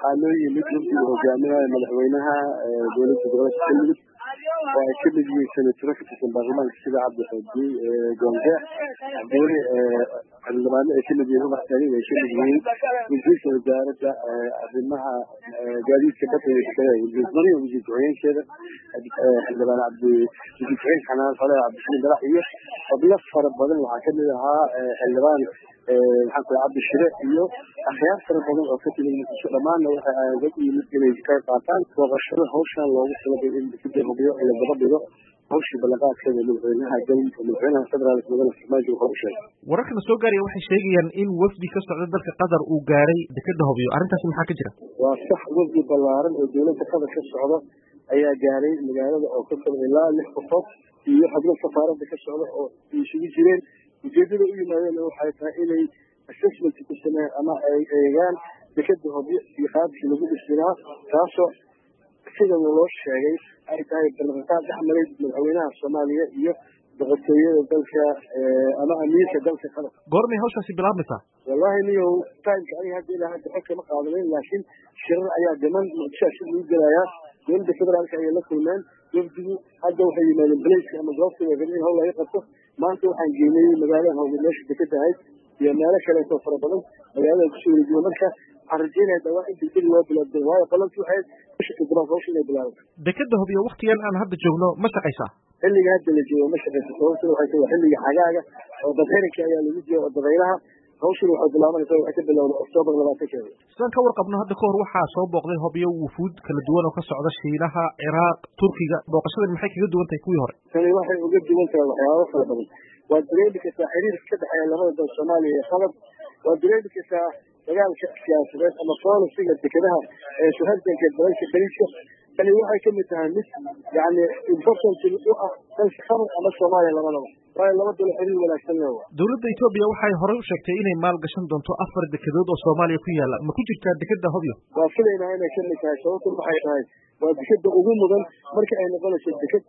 waxaa loo yimid runtii hogaaminaha madaxweynaha dowladda gobolka Galmudug oo ay ka mid yihiin senataro ka tirsan baarlamaanka sida cabdi goonjeex cabdiweli xildhibaano ay ka mid yihiin ubax tani ay ka mid yihiin wasiirka wasaaradda arrimaha gaadiidka badda iyo shaqada wasiir ku-xigeenkeeda xildhibaan wasiir ku-xigeen xanaan fale cabdishiin dalac iyo xubno fara badan waxaa kamid ahaa xildhibaan maxaan ku cabdi shire iyo akhyaar fara badan oo ka timid muqdisho dhammaanna waxay aadad u yimid inay ka qaataan booqashada hawshan loogu talagalay in si hubiyo in la daba dhigo hawshii ballanqaadkeeda madaxweynaha galmudug madaxweynaha federaalka mudane farmaajo wuxuu u sheegay wararka la soo gaaraya waxay sheegayaan in wafdi ka socda dalka qatar uu gaaray dekedda Hobyo arrintaasi maxaa ka jira waa sax wafdi ballaaran oo dowladda qatar ka socda ayaa gaaray magaalada oo ka kooban ilaa 6 qofood iyo xubno safaaradda ka socda oo isugu jireen ujeedada u yimaadeen waxay tahay inay assessment ku sameeyaan ama ay eegaan dekedda Hobyo iyo qaabkii lagu dhisnaa taasoo sida loo sheegay ay tahay ballanqaad dhexmaray madaxweynaha Soomaaliya iyo boqortooyada dalka ama amiirka dalka qatar goormay hawshaasi bilaabmaysaa wallahi niyo taanka ay hadda ilaa hadda xog kama qaadanin laakiin shirar ayaa dhiman muqdisho lagu gelayaa dowladda federaalka ay la kulmeen wafdigu hadda waxay yimaadeen baleyska ama goobta in hawl laga qabto maanta waxaan geynay magaalada Hobyo meesha dekedda ahayd iyo meelo kale oo fara badan magaalada ku soo wareegay marka arrinteena dawaa in degdeg loo bilaabo waayo qalantu waxay shaqo daba hawsha inay bilaabo dekedda Hobyo waqtigan aan hadda joogno ma shaqaysaa xilliga hadda la joogo ma shaqaysaa sababtoo waxay tahay xilliga xagaaga oo dadheerka ayaa lagu jiro dabaylaha hawshan waxay bilaabanaysaa waxay ka bilowday Oktoobar 20-keeda sidaan ka warqabno hadda ka hor waxaa soo booqday Hobyo wufuud kala duwan oo ka socda Shiinaha Ciraaq Turkiga booqashadan maxay kaga duwan tahay kuwii hore tani waxay uga duwan tahay waxyaabo kala badan waa dareemi kartaa xiriirka ka dhexeeya labada dal Soomaaliya iyo Qatar waa dareemi kartaa dagaalka siyaasadeed ama policy-ga dekedaha ee suhaldanka dalalka khaliijka tani waxay ka mid tahay mid yani important u ah dalka Qatar ama Soomaaliya labadaba waayo laba dal xiriir wanaagsan leh dowladda Itoobiya waxay hore u sheegtay inay maal gashan doonto 4 dekedood oo Soomaaliya ku yaala ma ku jirtaa dekedda Hobyo waa filaynaa inay ka mid tahay sababtu waxay tahay waa dekedda ugu mudan marka ay noqonayso deked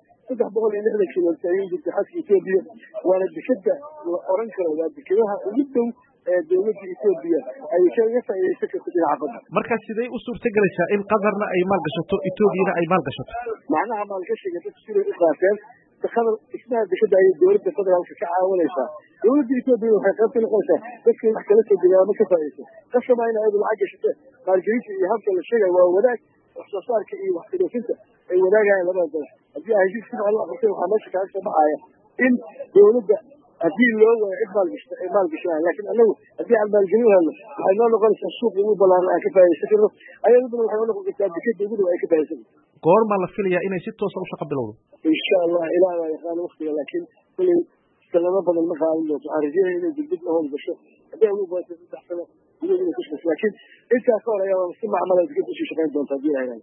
360 kilomitir ayay jirtay xadka Itoobiya waana dekedda la oran karo waa dekedaha ugu dhow dowladda Itoobiya ay kaga faa'iideysan karto dhinaca badda marka sidee u suurtagelaysaa in qadarna ay maal gashato Itoobiyana ay maal gashato macnaha maalgashiga dadku siday u qaateen qatar ismaha dekedda ay dowladda federaalka ka caawinaysaa dowladda Itoobiya waxay qayb ka noqonaysaa dadka wax kala soo degaamo ka faa'iideysan qasama in ay lacag gashato maalgelinta iyo habka la sheegay waa wadaag wax soo saarka iyo wax dhoofinta ay wadaagayaan labada dal haddii ay heshiis ku noqdaan waxaa meesha kaga soo baxaya in dowladda haddii loo waayo cid maalgashanaya laakiin anagu haddii aan maalgelin helno waxay noo noqonaysaa suuq ugu ballaaran aan ka faa'iideysan karno ayaduna waxay noo noqon kartaa dekedda ugu dhow ay ka faa'iideysan karto goorma la filayaa inay si toos ah u shaqo bilowdo insha Allah ilaahay waa yaqaan waqtiga laakiin kulli sanado badan ma qaadan doonto aan rajeynaya inay degdeg u howl gasho haddii ay ugu baahato 3 sano inay ku shaqeyso laakiin intaa ka hor ayaa si macmal ah dekedda u shaqeyn doonta haddii ay